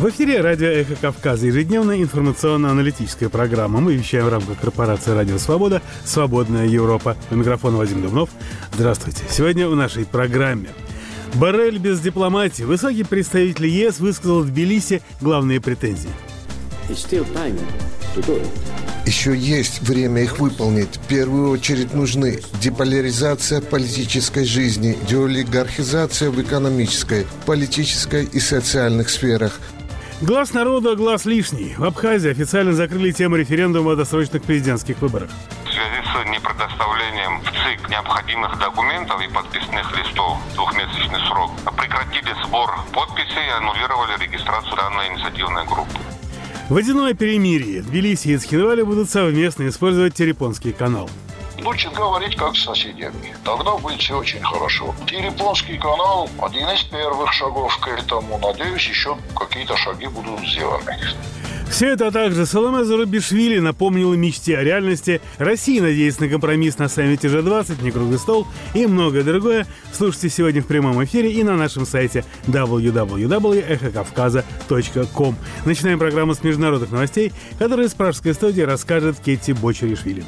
В эфире радио «Эхо Кавказа», ежедневная информационно-аналитическая программа. Мы вещаем в рамках корпорации «Радио Свобода», «Свободная Европа». У микрофона Вадим Дубнов. Здравствуйте. Сегодня в нашей программе. Боррель без дипломатии. Высокий представитель ЕС высказал в Тбилиси главные претензии. Еще есть время их выполнить. В первую очередь нужны деполяризация политической жизни, деолигархизация в экономической, политической и социальных сферах. Глаз народа, глаз лишний. В Абхазии официально закрыли тему референдума о досрочных президентских выборах. В связи с непредоставлением в ЦИК необходимых документов и подписных листов в двухмесячный срок прекратили сбор подписей и аннулировали регистрацию данной инициативной группы. Водяное перемирие. Тбилиси и Цхинвали будут совместно использовать Терепонский канал. Лучше говорить как с соседями. Тогда будет все очень хорошо. Терепонский канал – один из первых шагов к этому. Надеюсь, еще какие-то шаги будут сделаны. Все это, а также Саломе Зурабишвили напомнила мечте о реальности. Россия надеется на компромисс на саммите G20, не круглый стол и многое другое. Слушайте сегодня в прямом эфире и на нашем сайте www.эхокавказа.ком. Начинаем программу с международных новостей, которые с пражской студии расскажет Кетти Бочеришвили.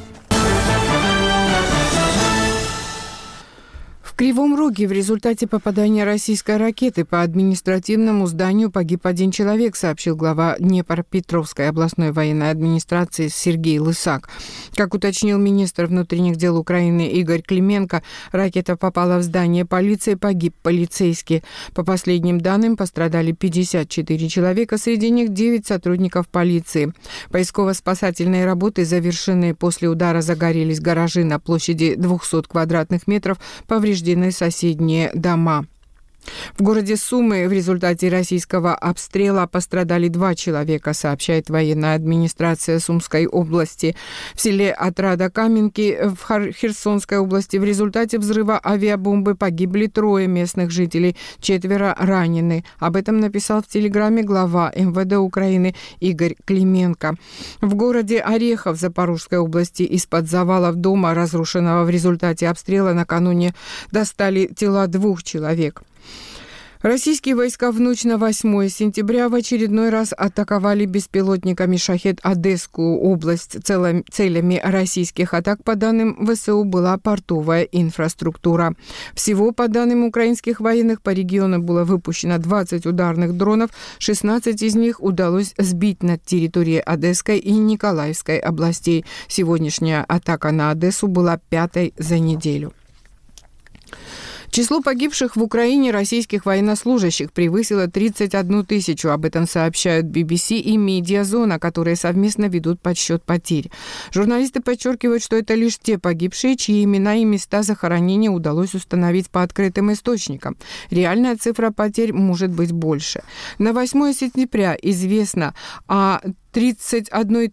В Кривом Роге в результате попадания российской ракеты по административному зданию погиб один человек, сообщил глава Днепропетровской областной военной администрации Сергей Лысак. Как уточнил министр внутренних дел Украины Игорь Клименко, ракета попала в здание полиции, погиб полицейский. По последним данным, пострадали 54 человека, среди них 9 сотрудников полиции. Поисково-спасательные работы, завершенные после удара, загорелись гаражи на площади 200 квадратных метров, повреждены соседние дома. В городе Сумы в результате российского обстрела пострадали 2 человека, сообщает военная администрация Сумской области. В селе Отрада-Каменки в Херсонской области в результате взрыва авиабомбы погибли 3 местных жителей, 4 ранены. Об этом написал в Телеграме глава МВД Украины Игорь Клименко. В городе Орехов Запорожской области из-под завалов дома, разрушенного в результате обстрела, накануне достали тела 2 человек. Российские войска в ночь на 8 сентября в очередной раз атаковали беспилотниками «Шахед» Одесскую область. Целями российских атак, по данным ВСУ, была портовая инфраструктура. Всего, по данным украинских военных, по региону было выпущено 20 ударных дронов, 16 из них удалось сбить над территорией Одесской и Николаевской областей. Сегодняшняя атака на Одессу была 5-й за неделю. Число погибших в Украине российских военнослужащих превысило 31 тысячу. Об этом сообщают BBC и Медиазона, которые совместно ведут подсчет потерь. Журналисты подчеркивают, что это лишь те погибшие, чьи имена и места захоронения удалось установить по открытым источникам. Реальная цифра потерь может быть больше. На 8 сентября известно о 31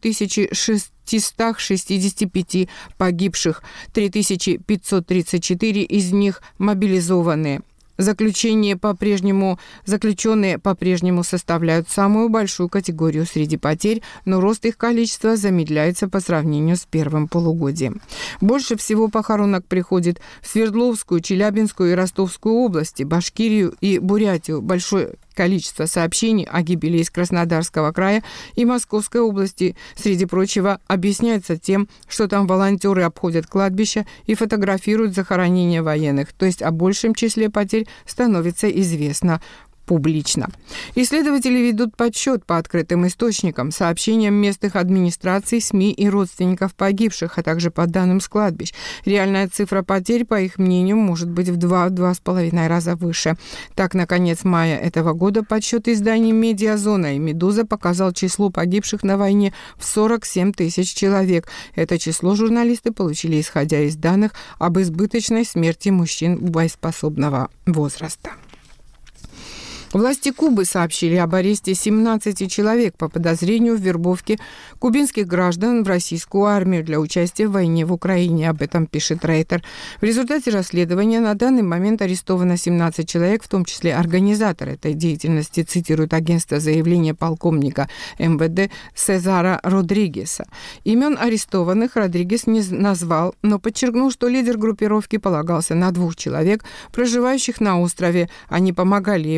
665 погибших, 3534 из них мобилизованные. Заключенные по-прежнему составляют самую большую категорию среди потерь, но рост их количества замедляется по сравнению с первым полугодием. Больше всего похоронок приходит в Свердловскую, Челябинскую и Ростовскую области, Башкирию и Бурятию. Большое количество сообщений о гибели из Краснодарского края и Московской области, среди прочего, объясняется тем, что там волонтеры обходят кладбища и фотографируют захоронения военных, то есть о большем числе потерь становится известно публично. Исследователи ведут подсчет по открытым источникам, сообщениям местных администраций, СМИ и родственников погибших, а также по данным с кладбищ. Реальная цифра потерь, по их мнению, может быть в 2-2,5 раза выше. Так, на конец мая этого года подсчет изданий «Медиазона» и «Медуза» показал число погибших на войне в 47 тысяч человек. Это число журналисты получили, исходя из данных об избыточной смерти мужчин боеспособного возраста. Власти Кубы сообщили об аресте 17 человек по подозрению в вербовке кубинских граждан в российскую армию для участия в войне в Украине. Об этом пишет Рейтер. В результате расследования на данный момент арестовано 17 человек, в том числе организатор этой деятельности, цитирует агентство заявления полковника МВД Сезара Родригеса. Имен арестованных Родригес не назвал, но подчеркнул, что лидер группировки полагался на 2 человек, проживающих на острове. Они помогали ему вербовать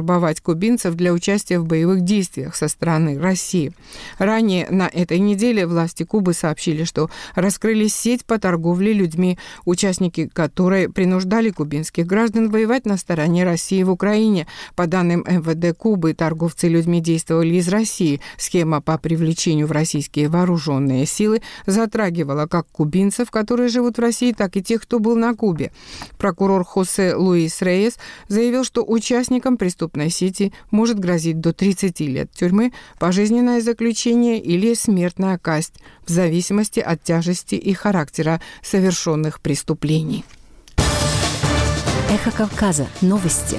завербовать кубинцев для участия в боевых действиях со стороны России. Ранее на этой неделе власти Кубы сообщили, что раскрыли сеть по торговле людьми, участники которой принуждали кубинских граждан воевать на стороне России в Украине. По данным МВД Кубы, торговцы людьми действовали из России. Схема по привлечению в российские вооруженные силы затрагивала как кубинцев, которые живут в России, так и тех, кто был на Кубе. Прокурор Хосе Луис Рейес заявил, что участникам преступной сети может грозить до 30 лет тюрьмы, пожизненное заключение или смертная казнь, в зависимости от тяжести и характера совершенных преступлений. Эхо Кавказа. Новости.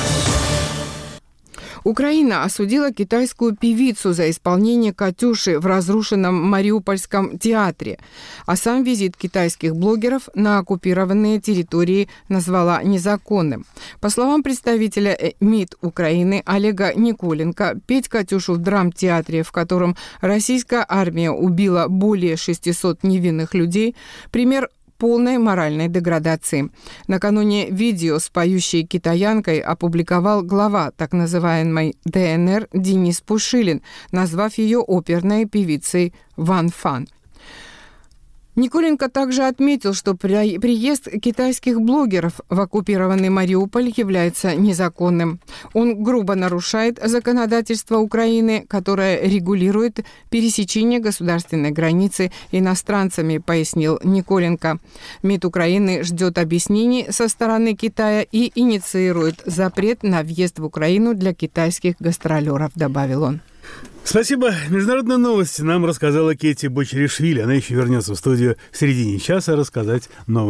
Украина осудила китайскую певицу за исполнение «Катюши» в разрушенном Мариупольском театре, а сам визит китайских блогеров на оккупированные территории назвала незаконным. По словам представителя МИД Украины Олега Николенко, петь «Катюшу» в драмтеатре, в котором российская армия убила более 600 невинных людей, пример полной моральной деградации. Накануне видео с поющей китаянкой опубликовал глава так называемой ДНР Денис Пушилин, назвав ее оперной певицей Ван Фан. Николенко также отметил, что приезд китайских блогеров в оккупированный Мариуполь является незаконным. Он грубо нарушает законодательство Украины, которое регулирует пересечение государственной границы иностранцами, пояснил Николенко. МИД Украины ждет объяснений со стороны Китая и инициирует запрет на въезд в Украину для китайских гастролеров, добавил он. Спасибо. Международные новости нам рассказала Кетти Бочеришвили. Она еще вернется в студию в середине часа рассказать новости.